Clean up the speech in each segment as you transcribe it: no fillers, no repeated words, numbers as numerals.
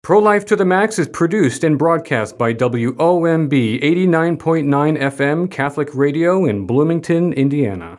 Pro-Life to the Max is produced and broadcast by WOMB 89.9 FM Catholic Radio in Bloomington, Indiana.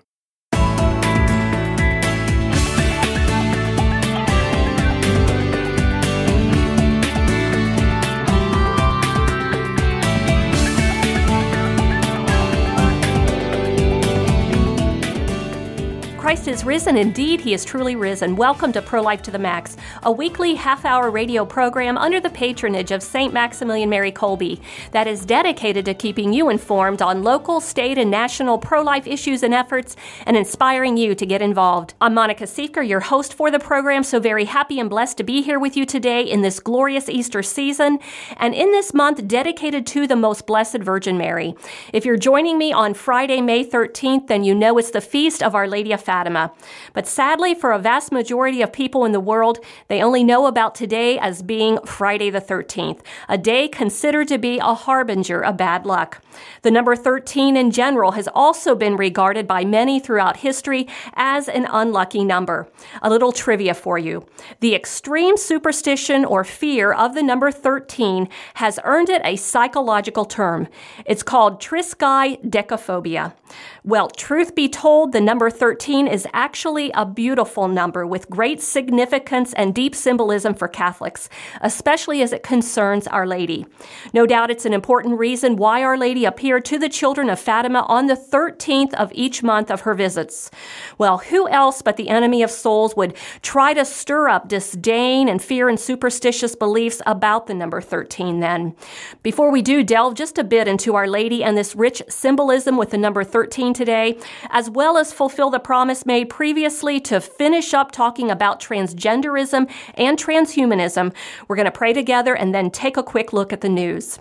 Christ is risen. Indeed, he is truly risen. Welcome to Pro-Life to the Max, a weekly half-hour radio program under the patronage of St. Maximilian Mary Kolbe that is dedicated to keeping you informed on local, state, and national pro-life issues and efforts and inspiring you to get involved. I'm Monica Siefker, your host for the program, so very happy and blessed to be here with you today in this glorious Easter season and in this month dedicated to the Most Blessed Virgin Mary. If you're joining me on Friday, May 13th, then you know it's the feast of Our Lady of Fatima. But sadly, for a vast majority of people in the world, they only know about today as being Friday the 13th, a day considered to be a harbinger of bad luck. The number 13 in general has also been regarded by many throughout history as an unlucky number. A little trivia for you. The extreme superstition or fear of the number 13 has earned it a psychological term. It's called triskaidekaphobia. Well, truth be told, the number 13 is actually a beautiful number with great significance and deep symbolism for Catholics, especially as it concerns Our Lady. No doubt it's an important reason why Our Lady appeared to the children of Fatima on the 13th of each month of her visits. Well, who else but the enemy of souls would try to stir up disdain and fear and superstitious beliefs about the number 13 then? Before we do delve just a bit into Our Lady and this rich symbolism with the number 13 today, as well as fulfill the promise made previously to finish up talking about transgenderism and transhumanism, we're going to pray together and then take a quick look at the news.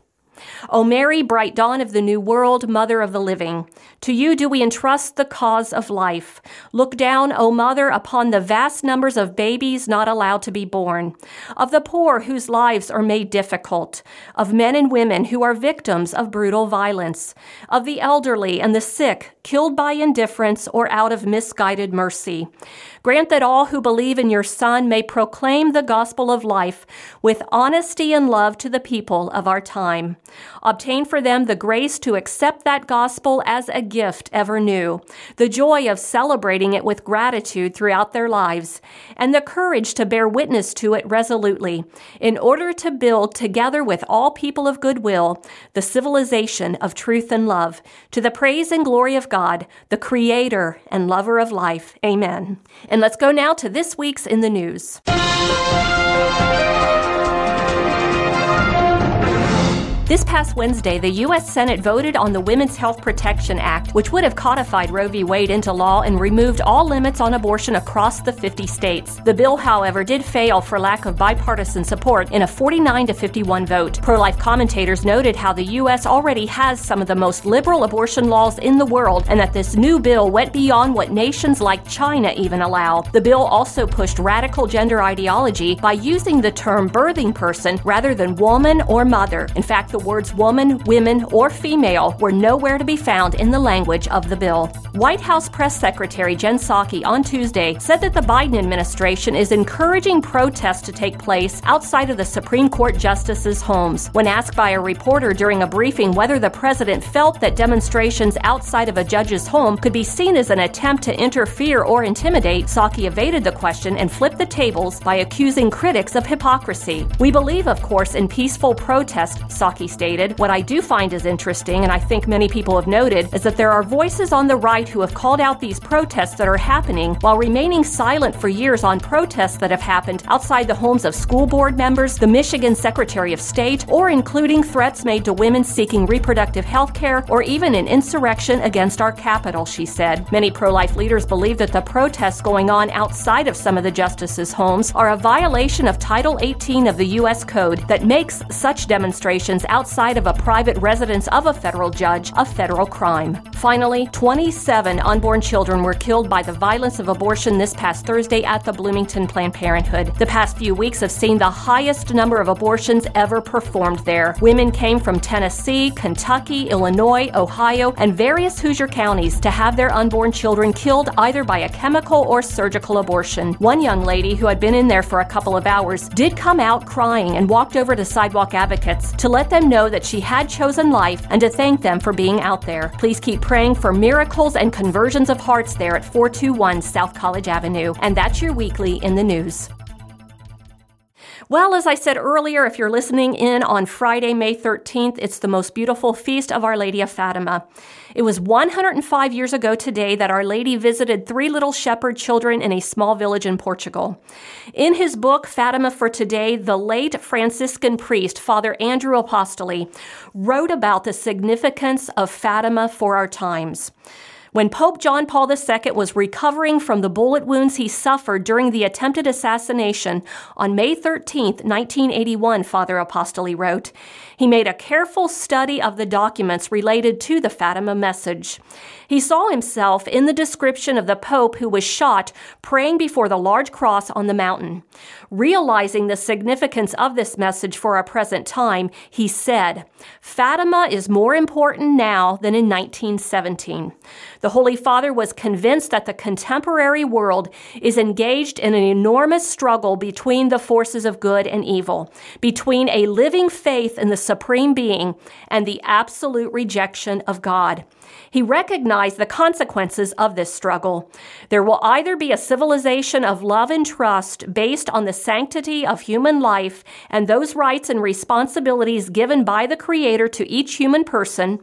O Mary, bright dawn of the new world, Mother of the living, to you do we entrust the cause of life. Look down, O Mother, upon the vast numbers of babies not allowed to be born, of the poor whose lives are made difficult, of men and women who are victims of brutal violence, of the elderly and the sick, killed by indifference or out of misguided mercy. Grant that all who believe in your Son may proclaim the gospel of life with honesty and love to the people of our time. Obtain for them the grace to accept that gospel as a gift ever new, the joy of celebrating it with gratitude throughout their lives, and the courage to bear witness to it resolutely, in order to build together with all people of goodwill the civilization of truth and love, to the praise and glory of God, the Creator and lover of life. Amen. And let's go now to this week's In the News. This past Wednesday, the U.S. Senate voted on the Women's Health Protection Act, which would have codified Roe v. Wade into law and removed all limits on abortion across the 50 states. The bill, however, did fail for lack of bipartisan support in a 49-51 vote. Pro-life commentators noted how the U.S. already has some of the most liberal abortion laws in the world and that this new bill went beyond what nations like China even allow. The bill also pushed radical gender ideology by using the term birthing person rather than woman or mother. In fact, the words woman, women, or female were nowhere to be found in the language of the bill. White House Press Secretary Jen Psaki on Tuesday said that the Biden administration is encouraging protests to take place outside of the Supreme Court justices' homes. When asked by a reporter during a briefing whether the president felt that demonstrations outside of a judge's home could be seen as an attempt to interfere or intimidate, Psaki evaded the question and flipped the tables by accusing critics of hypocrisy. We believe, of course, in peaceful protest, Psaki stated. What I do find is interesting, and I think many people have noted, is that there are voices on the right who have called out these protests that are happening while remaining silent for years on protests that have happened outside the homes of school board members, the Michigan Secretary of State, or including threats made to women seeking reproductive health care, or even an insurrection against our capital, she said. Many pro-life leaders believe that the protests going on outside of some of the justices' homes are a violation of Title 18 of the U.S. Code that makes such demonstrations outside of a private residence of a federal judge a federal crime. Finally, 27 unborn children were killed by the violence of abortion this past Thursday at the Bloomington Planned Parenthood. The past few weeks have seen the highest number of abortions ever performed there. Women came from Tennessee, Kentucky, Illinois, Ohio, and various Hoosier counties to have their unborn children killed either by a chemical or surgical abortion. One young lady who had been in there for a couple of hours did come out crying and walked over to Sidewalk Advocates to let them know that she had chosen life and to thank them for being out there. Please keep praying for miracles and conversions of hearts there at 421 South College Avenue. And that's your weekly in the news. Well, as I said earlier, if you're listening in on Friday, May 13th, it's the most beautiful feast of Our Lady of Fatima. It was 105 years ago today that Our Lady visited 3 little shepherd children in a small village in Portugal. In his book, Fatima for Today, the late Franciscan priest, Father Andrew Apostoli, wrote about the significance of Fatima for our times. When Pope John Paul II was recovering from the bullet wounds he suffered during the attempted assassination on May 13, 1981, Father Apostoli wrote, he made a careful study of the documents related to the Fatima message. He saw himself in the description of the Pope who was shot praying before the large cross on the mountain. Realizing the significance of this message for our present time, he said, Fatima is more important now than in 1917. The Holy Father was convinced that the contemporary world is engaged in an enormous struggle between the forces of good and evil, between a living faith in the Supreme Being and the absolute rejection of God. He recognized the consequences of this struggle. There will either be a civilization of love and trust based on the sanctity of human life and those rights and responsibilities given by the Creator to each human person,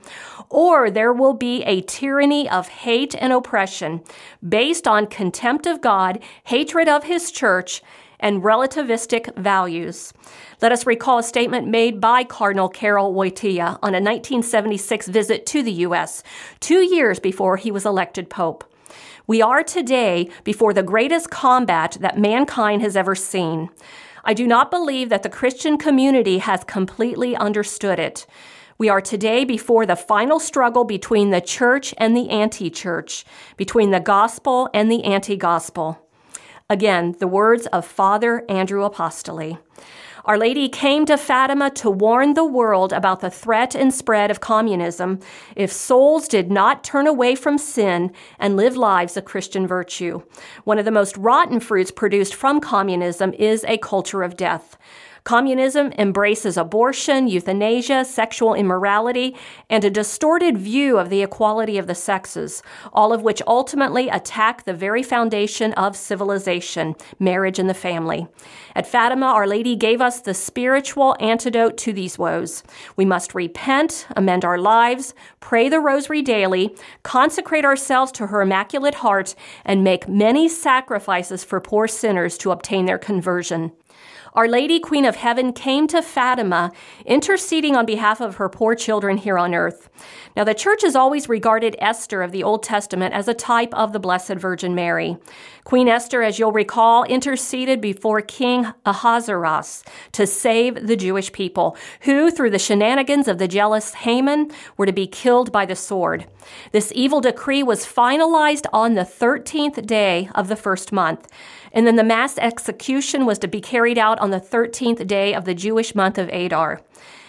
or there will be a tyranny of hate and oppression based on contempt of God, hatred of His church, and relativistic values. Let us recall a statement made by Cardinal Karol Wojtyla on a 1976 visit to the U.S., 2 years before he was elected Pope. We are today before the greatest combat that mankind has ever seen. I do not believe that the Christian community has completely understood it. We are today before the final struggle between the church and the anti-church, between the gospel and the anti-gospel. Again, the words of Father Andrew Apostoli. Our Lady came to Fatima to warn the world about the threat and spread of communism if souls did not turn away from sin and live lives of Christian virtue. One of the most rotten fruits produced from communism is a culture of death. Communism embraces abortion, euthanasia, sexual immorality, and a distorted view of the equality of the sexes, all of which ultimately attack the very foundation of civilization, marriage and the family. At Fatima, Our Lady gave us the spiritual antidote to these woes. We must repent, amend our lives, pray the rosary daily, consecrate ourselves to her Immaculate Heart, and make many sacrifices for poor sinners to obtain their conversion. Our Lady, Queen of Heaven, came to Fatima, interceding on behalf of her poor children here on earth. Now, the Church has always regarded Esther of the Old Testament as a type of the Blessed Virgin Mary. Queen Esther, as you'll recall, interceded before King Ahasuerus to save the Jewish people, who, through the shenanigans of the jealous Haman, were to be killed by the sword. This evil decree was finalized on the 13th day of the first month. And then the mass execution was to be carried out on the 13th day of the Jewish month of Adar.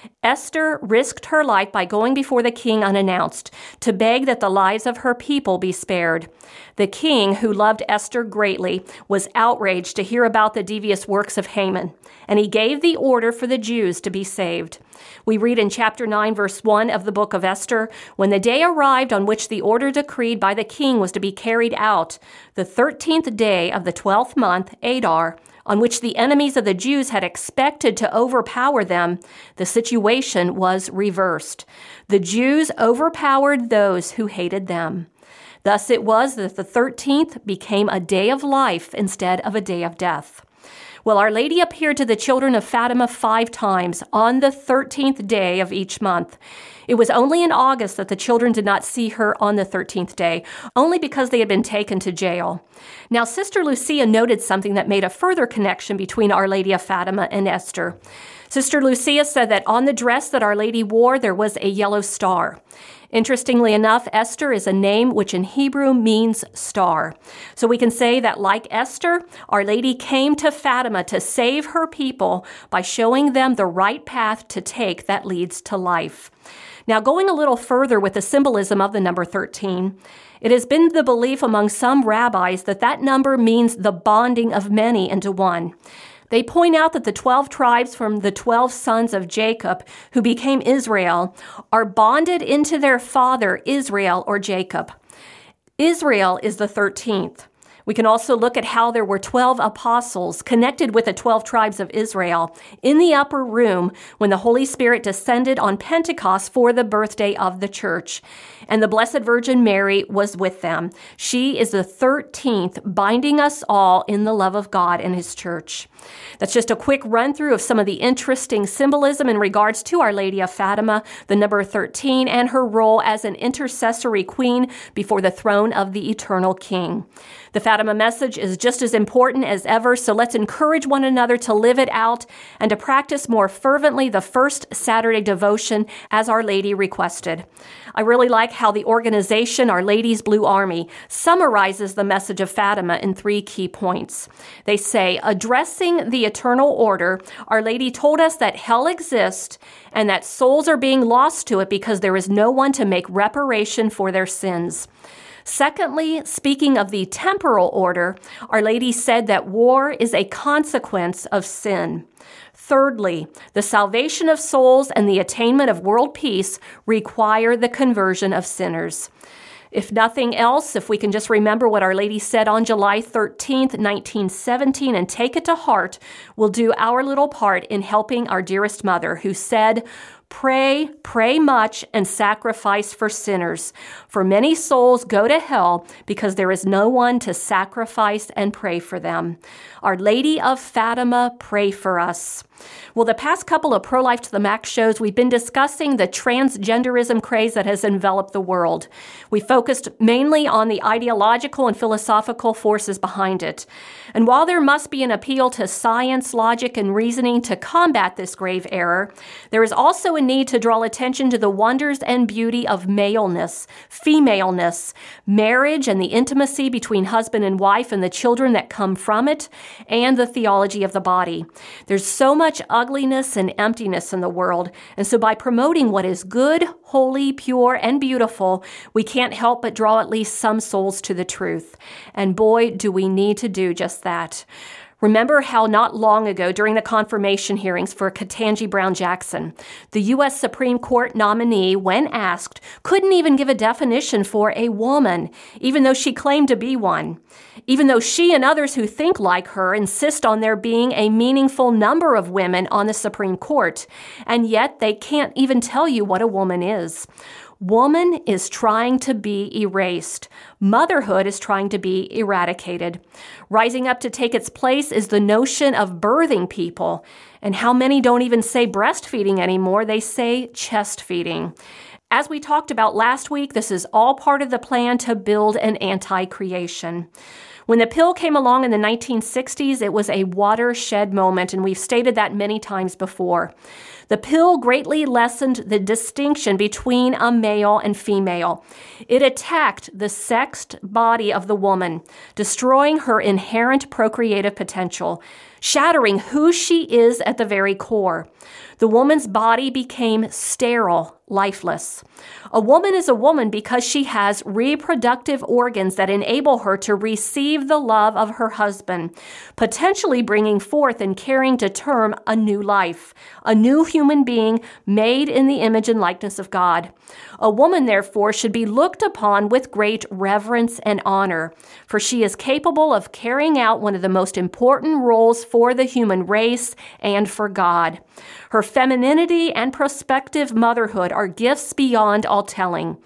Esther risked her life by going before the king unannounced to beg that the lives of her people be spared. The king, who loved Esther greatly, was outraged to hear about the devious works of Haman, and he gave the order for the Jews to be saved. We read in chapter 9, verse 1 of the book of Esther, when the day arrived on which the order decreed by the king was to be carried out, the 13th day of the 12th month, Adar, on which the enemies of the Jews had expected to overpower them, the situation was reversed. The Jews overpowered those who hated them. Thus it was that the 13th became a day of life instead of a day of death. Well, Our Lady appeared to the children of Fatima 5 times on the 13th day of each month. It was only in August that the children did not see her on the 13th day, only because they had been taken to jail. Now, Sister Lucia noted something that made a further connection between Our Lady of Fatima and Esther. Sister Lucia said that on the dress that Our Lady wore, there was a yellow star. Interestingly enough, Esther is a name which in Hebrew means star. So we can say that like Esther, Our Lady came to Fatima to save her people by showing them the right path to take that leads to life. Now, going a little further with the symbolism of the number 13, it has been the belief among some rabbis that that number means the bonding of many into one. They point out that the 12 tribes from the 12 sons of Jacob who became Israel are bonded into their father, Israel or Jacob. Israel is the 13th. We can also look at how there were 12 apostles connected with the 12 tribes of Israel in the upper room when the Holy Spirit descended on Pentecost for the birthday of the church. And the Blessed Virgin Mary was with them. She is the 13th, binding us all in the love of God and His church. That's just a quick run through of some of the interesting symbolism in regards to Our Lady of Fatima, the number 13, and her role as an intercessory queen before the throne of the eternal King. The Fatima message is just as important as ever, so let's encourage one another to live it out and to practice more fervently the first Saturday devotion as Our Lady requested. I really like how the organization Our Lady's Blue Army summarizes the message of Fatima in 3 key points. They say, addressing the eternal order, Our Lady told us that hell exists and that souls are being lost to it because there is no one to make reparation for their sins. Secondly, speaking of the temporal order, Our Lady said that war is a consequence of sin. Thirdly, the salvation of souls and the attainment of world peace require the conversion of sinners. If nothing else, if we can just remember what Our Lady said on July 13th, 1917, and take it to heart, we'll do our little part in helping our dearest mother, who said, pray, pray much, and sacrifice for sinners. For many souls go to hell because there is no one to sacrifice and pray for them. Our Lady of Fatima, pray for us. Well, the past couple of Pro-Life to the Max shows, we've been discussing the transgenderism craze that has enveloped the world. We focused mainly on the ideological and philosophical forces behind it. And while there must be an appeal to science, logic, and reasoning to combat this grave error, there is also a need to draw attention to the wonders and beauty of maleness, femaleness, marriage and the intimacy between husband and wife and the children that come from it, and the theology of the body. There's so much ugliness and emptiness in the world, and so by promoting what is good, holy, pure, and beautiful, we can't help but draw at least some souls to the truth. And boy, do we need to do just that. Remember how not long ago, during the confirmation hearings for Ketanji Brown Jackson, the U.S. Supreme Court nominee, when asked, couldn't even give a definition for a woman, even though she claimed to be one. Even though she and others who think like her insist on there being a meaningful number of women on the Supreme Court, and yet they can't even tell you what a woman is. Woman is trying to be erased. Motherhood is trying to be eradicated. Rising up to take its place is the notion of birthing people. And how many don't even say breastfeeding anymore? They say chest feeding. As we talked about last week, this is all part of the plan to build an anti-creation. When the pill came along in the 1960s, it was a watershed moment, and we've stated that many times before. The pill greatly lessened the distinction between a male and female. It attacked the sexed body of the woman, destroying her inherent procreative potential, shattering who she is at the very core. The woman's body became sterile, lifeless. A woman is a woman because she has reproductive organs that enable her to receive the love of her husband, potentially bringing forth and carrying to term a new life, a new human being made in the image and likeness of God. A woman, therefore, should be looked upon with great reverence and honor, for she is capable of carrying out one of the most important roles for the human race and for God. Her femininity and prospective motherhood are gifts beyond all telling.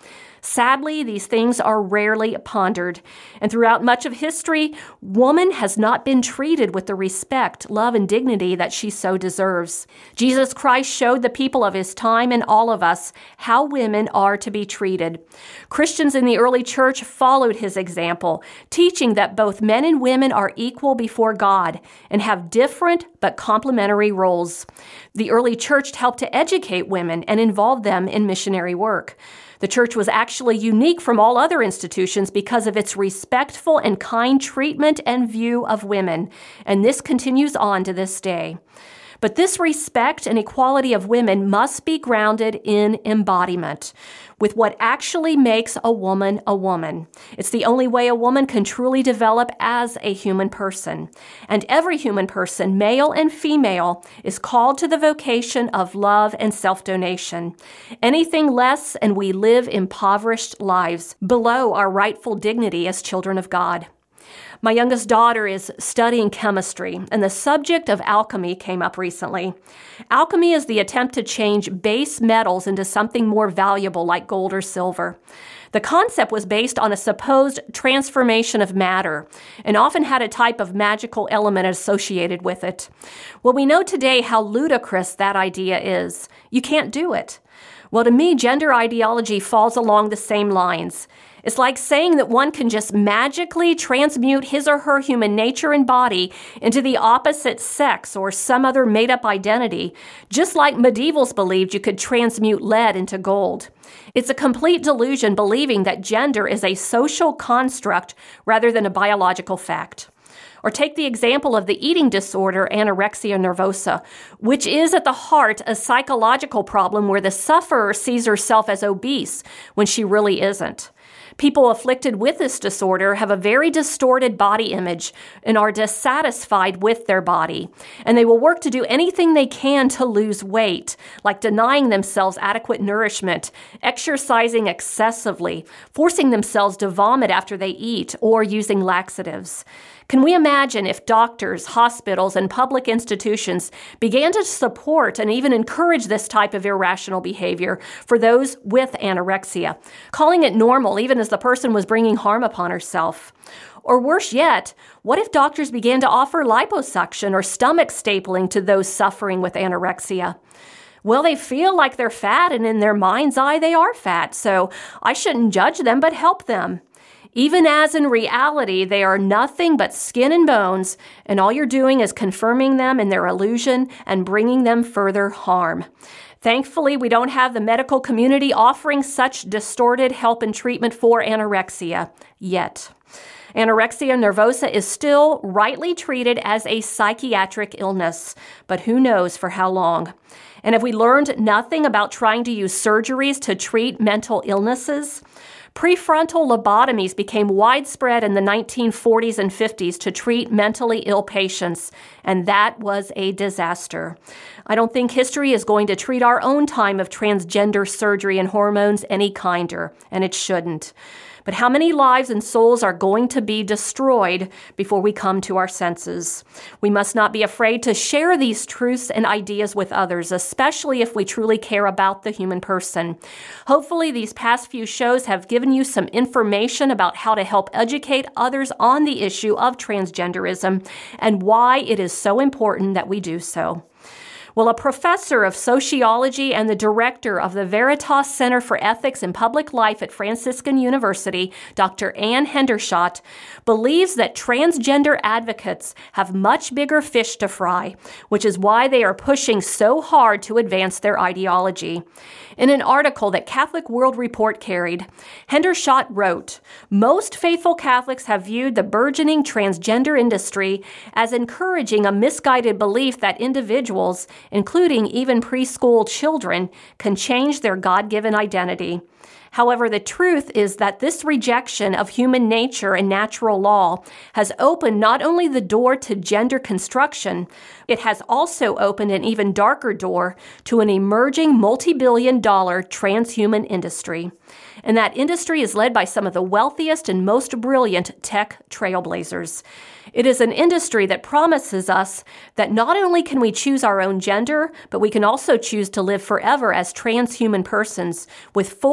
Sadly, these things are rarely pondered, and throughout much of history, woman has not been treated with the respect, love, and dignity that she so deserves. Jesus Christ showed the people of his time and all of us how women are to be treated. Christians in the early church followed his example, teaching that both men and women are equal before God and have different but complementary roles. The early church helped to educate women and involve them in missionary work. The church was actually unique from all other institutions because of its respectful and kind treatment and view of women, and this continues on to this day. But this respect and equality of women must be grounded in embodiment, with what actually makes a woman a woman. It's the only way a woman can truly develop as a human person. And every human person, male and female, is called to the vocation of love and self-donation. Anything less, and we live impoverished lives below our rightful dignity as children of God. My youngest daughter is studying chemistry, and the subject of alchemy came up recently. Alchemy is the attempt to change base metals into something more valuable like gold or silver. The concept was based on a supposed transformation of matter and often had a type of magical element associated with it. Well, we know today how ludicrous that idea is. You can't do it. Well, to me, gender ideology falls along the same lines. It's like saying that one can just magically transmute his or her human nature and body into the opposite sex or some other made-up identity, just like medievals believed you could transmute lead into gold. It's a complete delusion believing that gender is a social construct rather than a biological fact. Or take the example of the eating disorder anorexia nervosa, which is at the heart a psychological problem where the sufferer sees herself as obese when she really isn't. People afflicted with this disorder have a very distorted body image and are dissatisfied with their body. And they will work to do anything they can to lose weight, like denying themselves adequate nourishment, exercising excessively, forcing themselves to vomit after they eat, or using laxatives. Can we imagine if doctors, hospitals, and public institutions began to support and even encourage this type of irrational behavior for those with anorexia, calling it normal even as the person was bringing harm upon herself? Or worse yet, what if doctors began to offer liposuction or stomach stapling to those suffering with anorexia? Well, they feel like they're fat, and in their mind's eye, they are fat, so I shouldn't judge them but help them. Even as in reality, they are nothing but skin and bones, and all you're doing is confirming them in their illusion and bringing them further harm. Thankfully, we don't have the medical community offering such distorted help and treatment for anorexia yet. Anorexia nervosa is still rightly treated as a psychiatric illness, but who knows for how long. And have we learned nothing about trying to use surgeries to treat mental illnesses? Prefrontal lobotomies became widespread in the 1940s and 50s to treat mentally ill patients, and that was a disaster. I don't think history is going to treat our own time of transgender surgery and hormones any kinder, and it shouldn't. But how many lives and souls are going to be destroyed before we come to our senses? We must not be afraid to share these truths and ideas with others, especially if we truly care about the human person. Hopefully, these past few shows have given you some information about how to help educate others on the issue of transgenderism and why it is so important that we do so. Well, a professor of sociology and the director of the Veritas Center for Ethics in Public Life at Franciscan University, Dr. Ann Hendershot, believes that transgender advocates have much bigger fish to fry, which is why they are pushing so hard to advance their ideology. In an article that Catholic World Report carried, Hendershot wrote, "Most faithful Catholics have viewed the burgeoning transgender industry as encouraging a misguided belief that individuals, including even preschool children, can change their God-given identity. However, the truth is that this rejection of human nature and natural law has opened not only the door to gender construction, it has also opened an even darker door to an emerging multi-billion-dollar transhuman industry. And that industry is led by some of the wealthiest and most brilliant tech trailblazers. It is an industry that promises us that not only can we choose our own gender, but we can also choose to live forever as transhuman persons with full citizenship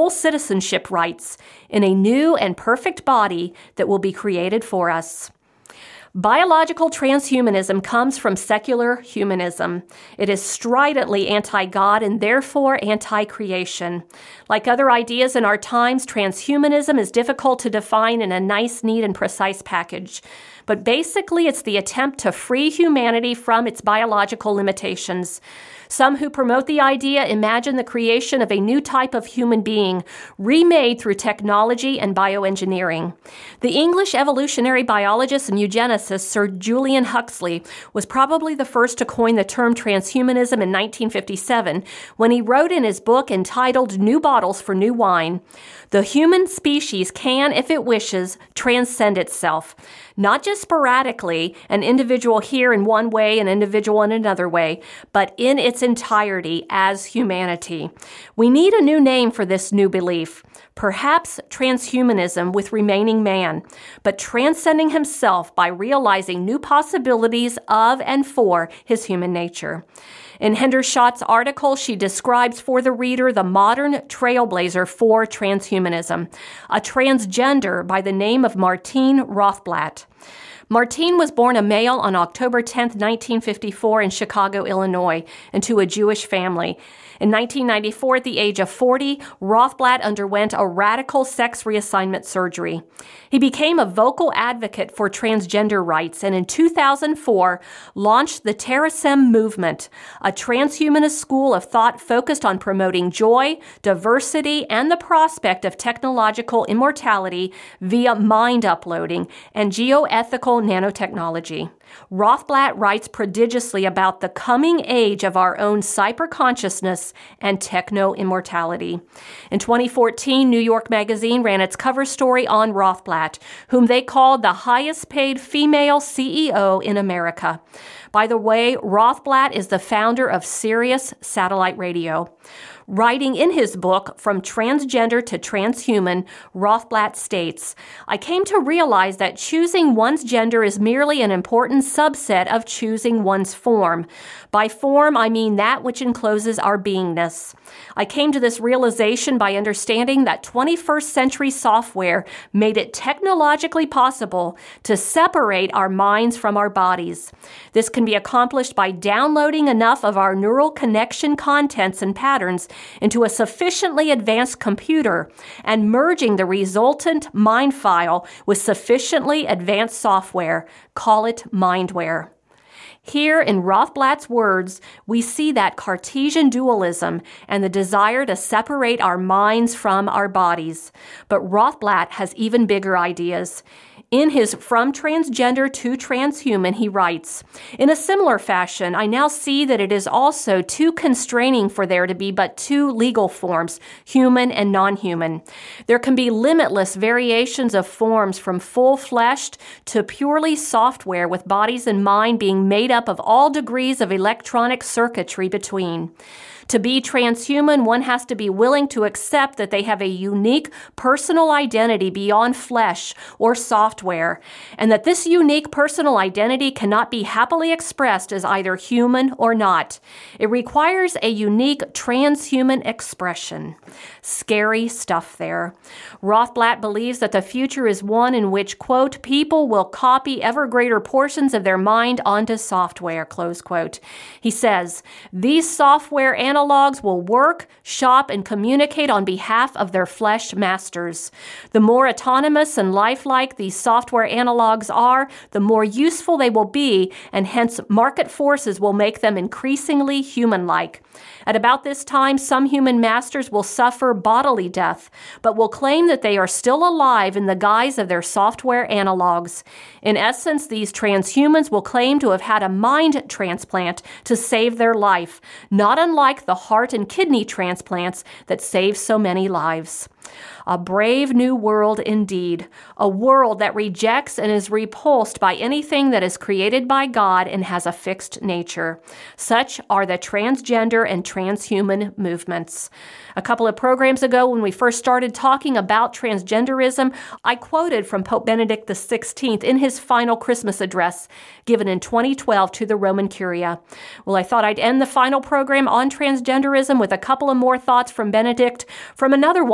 citizenship rights in a new and perfect body that will be created for us. Biological transhumanism comes from secular humanism. It is stridently anti-God and therefore anti-creation. Like other ideas in our times, transhumanism is difficult to define in a nice, neat, and precise package. But basically, it's the attempt to free humanity from its biological limitations. Some who promote the idea imagine the creation of a new type of human being, remade through technology and bioengineering. The English evolutionary biologist and eugenicist Sir Julian Huxley was probably the first to coin the term transhumanism in 1957 when he wrote in his book entitled New Bottles for New Wine, "The human species can, if it wishes, transcend itself, not just sporadically, an individual here in one way, an individual in another way, but in its entirety as humanity." We need a new name for this new belief. Perhaps transhumanism with remaining man, but transcending himself by realizing new possibilities of and for his human nature. In Hendershot's article, she describes for the reader the modern trailblazer for transhumanism, a transgender by the name of Martine Rothblatt. Martine was born a male on October 10, 1954 in Chicago, Illinois, into a Jewish family. In 1994, at the age of 40, Rothblatt underwent a radical sex reassignment surgery. He became a vocal advocate for transgender rights and in 2004 launched the Terasem movement, a transhumanist school of thought focused on promoting joy, diversity, and the prospect of technological immortality via mind uploading and geoethical nanotechnology. Rothblatt writes prodigiously about the coming age of our own cyber-consciousness and techno-immortality. In 2014, New York Magazine ran its cover story on Rothblatt, whom they called the highest-paid female CEO in America. By the way, Rothblatt is the founder of Sirius Satellite Radio. Writing in his book, From Transgender to Transhuman, Rothblatt states, "I came to realize that choosing one's gender is merely an important subset of choosing one's form. By form, I mean that which encloses our beingness. I came to this realization by understanding that 21st century software made it technologically possible to separate our minds from our bodies. This can be accomplished by downloading enough of our neural connection contents and patterns into a sufficiently advanced computer and merging the resultant mind file with sufficiently advanced software. Call it mindware." Here, in Rothblatt's words, we see that Cartesian dualism and the desire to separate our minds from our bodies. But Rothblatt has even bigger ideas. In his From Transgender to Transhuman, he writes, "In a similar fashion, I now see that it is also too constraining for there to be but two legal forms, human and non-human. There can be limitless variations of forms from full-fleshed to purely software with bodies and mind being made up of all degrees of electronic circuitry between. To be transhuman, one has to be willing to accept that they have a unique personal identity beyond flesh or software, and that this unique personal identity cannot be happily expressed as either human or not. It requires a unique transhuman expression." Scary stuff there. Rothblatt believes that the future is one in which, quote, "people will copy ever greater portions of their mind onto software," close quote. He says, "These software analogs will work, shop, and communicate on behalf of their flesh masters. The more autonomous and lifelike these software analogs are, the more useful they will be, and hence market forces will make them increasingly human-like. At about this time, some human masters will suffer bodily death, but will claim that they are still alive in the guise of their software analogs. In essence, these transhumans will claim to have had a mind transplant to save their life, not unlike the heart and kidney transplants that save so many lives." A brave new world indeed, a world that rejects and is repulsed by anything that is created by God and has a fixed nature. Such are the transgender and transhuman movements. A couple of programs ago, when we first started talking about transgenderism, I quoted from Pope Benedict XVI in his final Christmas address given in 2012 to the Roman Curia. Well, I thought I'd end the final program on transgenderism with a couple of more thoughts from Benedict from another one of his Christmas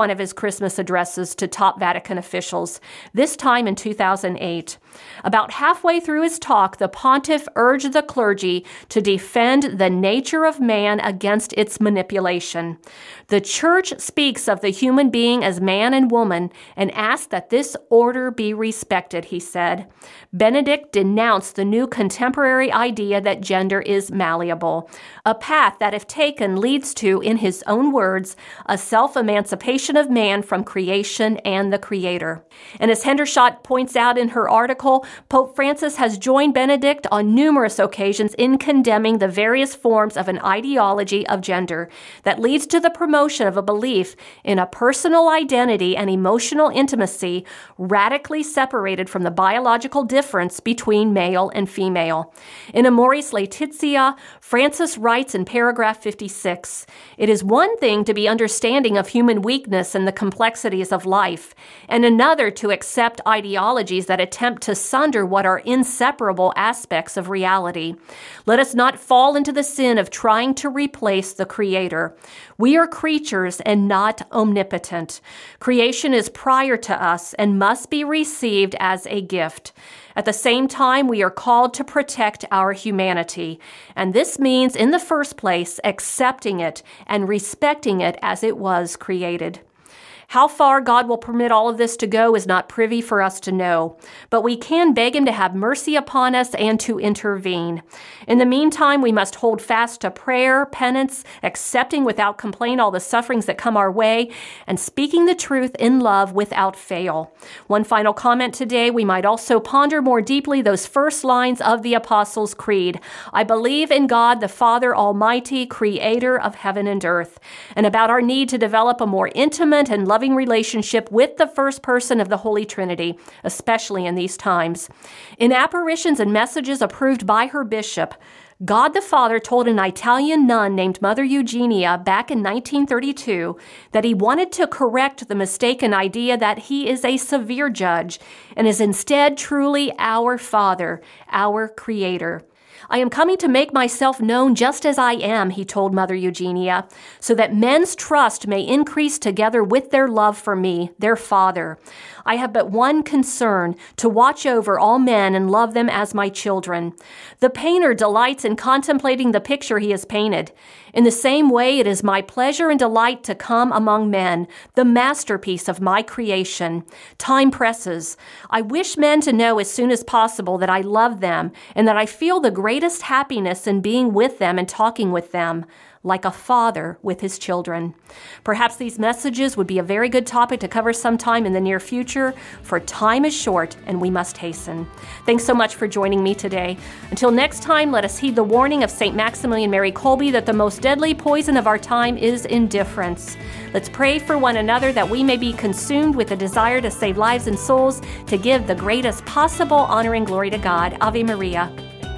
Christmas addresses to top Vatican officials, this time in 2008. About halfway through his talk, the pontiff urged the clergy to defend the nature of man against its manipulation. The Church speaks of the human being as man and woman and asks that this order be respected, he said. Benedict denounced the new contemporary idea that gender is malleable, a path that, if taken, leads to, in his own words, a self-emancipation of man from creation and the Creator. And as Hendershot points out in her article, Pope Francis has joined Benedict on numerous occasions in condemning the various forms of an ideology of gender that leads to the promotion of a belief in a personal identity and emotional intimacy radically separated from the biological difference between male and female. In Amoris Laetitia, Francis writes in paragraph 56, "It is one thing to be understanding of human weakness and the complexities of life, and another to accept ideologies that attempt to sunder what are inseparable aspects of reality. Let us not fall into the sin of trying to replace the Creator. We are creatures and not omnipotent. Creation is prior to us and must be received as a gift. At the same time, we are called to protect our humanity, and this means, in the first place, accepting it and respecting it as it was created." How far God will permit all of this to go is not privy for us to know, but we can beg Him to have mercy upon us and to intervene. In the meantime, we must hold fast to prayer, penance, accepting without complaint all the sufferings that come our way, and speaking the truth in love without fail. One final comment today, we might also ponder more deeply those first lines of the Apostles' Creed. I believe in God, the Father Almighty, creator of heaven and earth, and about our need to develop a more intimate and loving relationship with the first person of the Holy Trinity, especially in these times. In apparitions and messages approved by her bishop, God the Father told an Italian nun named Mother Eugenia back in 1932 that He wanted to correct the mistaken idea that He is a severe judge and is instead truly our Father, our Creator. I am coming to make myself known just as I am, he told Mother Eugenia, so that men's trust may increase together with their love for me, their Father. I have but one concern, to watch over all men and love them as my children. The painter delights in contemplating the picture he has painted. In the same way, it is my pleasure and delight to come among men, the masterpiece of my creation. Time presses. I wish men to know as soon as possible that I love them and that I feel the greatest happiness in being with them and talking with them, like a father with his children. Perhaps these messages would be a very good topic to cover sometime in the near future, for time is short and we must hasten. Thanks so much for joining me today. Until next time, let us heed the warning of St. Maximilian Mary Kolbe that the most deadly poison of our time is indifference. Let's pray for one another that we may be consumed with the desire to save lives and souls, to give the greatest possible honor and glory to God. Ave Maria.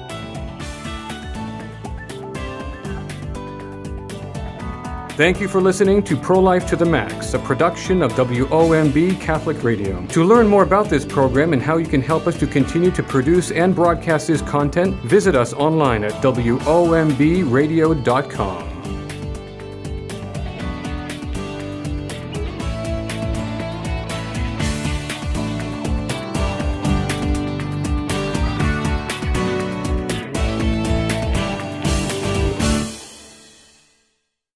Thank you for listening to Pro-Life to the Max, a production of WOMB Catholic Radio. To learn more about this program and how you can help us to continue to produce and broadcast this content, visit us online at WOMBradio.com.